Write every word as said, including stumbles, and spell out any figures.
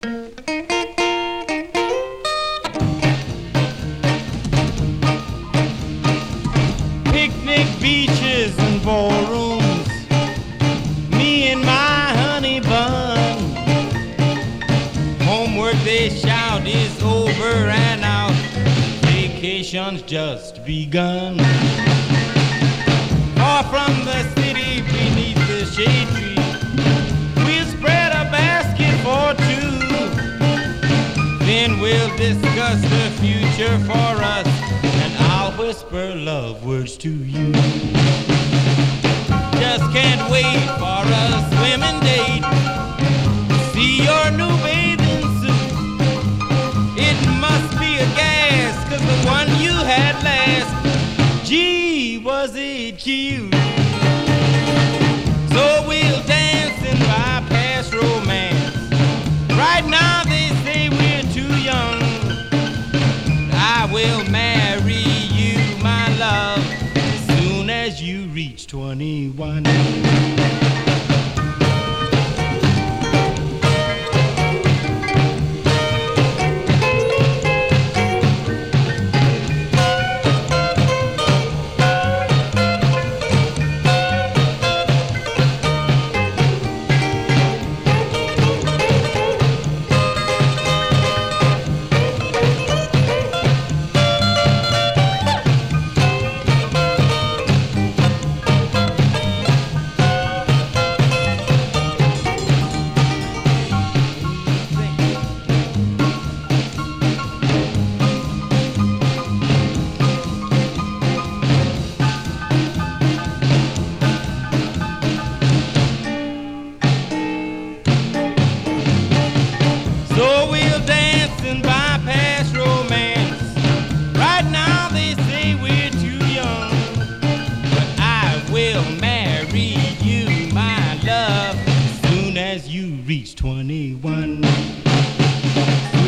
Picnic beaches and ballrooms, me and my honey bun. Homework they shout is over and out, vacation's just begun. Far from the city beneath the shade tree, we'll spread a basket for two. Then we'll discuss the future for us, and I'll whisper love words to you. Just can't wait for a swimming date, see your new bathing suit. It must be a gas, 'cause the one you had last, gee, was it cute. So we'll dance and bypass romance. Right now they say we're too young. I will marry you, my love, as soon as you reach twenty-one. So we'll dance and bypass romance. Right now they say we're too young, but I will marry you, my love, as soon as you reach twenty-one.